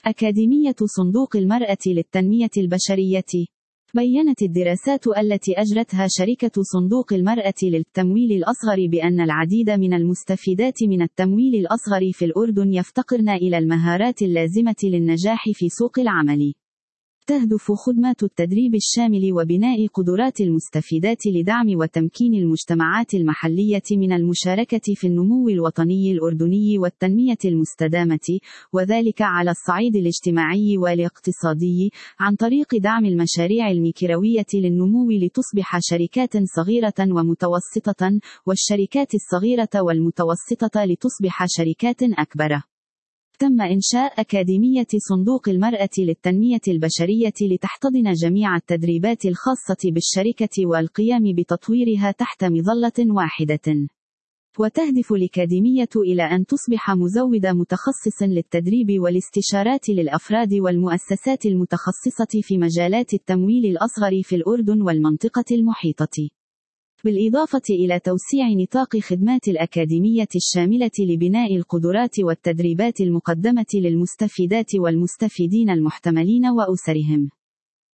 أكاديمية صندوق المرأة للتنمية البشرية. بيّنت الدراسات التي أجرتها شركة صندوق المرأة للتمويل الأصغر بأن العديد من المستفيدات من التمويل الأصغر في الأردن يفتقرن إلى المهارات اللازمة للنجاح في سوق العمل. تهدف خدمات التدريب الشامل وبناء قدرات المستفيدات لدعم وتمكين المجتمعات المحلية من المشاركة في النمو الوطني الأردني والتنمية المستدامة، وذلك على الصعيد الاجتماعي والاقتصادي، عن طريق دعم المشاريع الميكروية للنمو لتصبح شركات صغيرة ومتوسطة، والشركات الصغيرة والمتوسطة لتصبح شركات أكبر. تم إنشاء أكاديمية صندوق المرأة للتنمية البشرية لتحتضن جميع التدريبات الخاصة بالشركة والقيام بتطويرها تحت مظلة واحدة. وتهدف الأكاديمية إلى أن تصبح مزود متخصص للتدريب والاستشارات للأفراد والمؤسسات المتخصصة في مجالات التمويل الأصغر في الأردن والمنطقة المحيطة. بالإضافة إلى توسيع نطاق خدمات الأكاديمية الشاملة لبناء القدرات والتدريبات المقدمة للمستفيدات والمستفيدين المحتملين وأسرهم.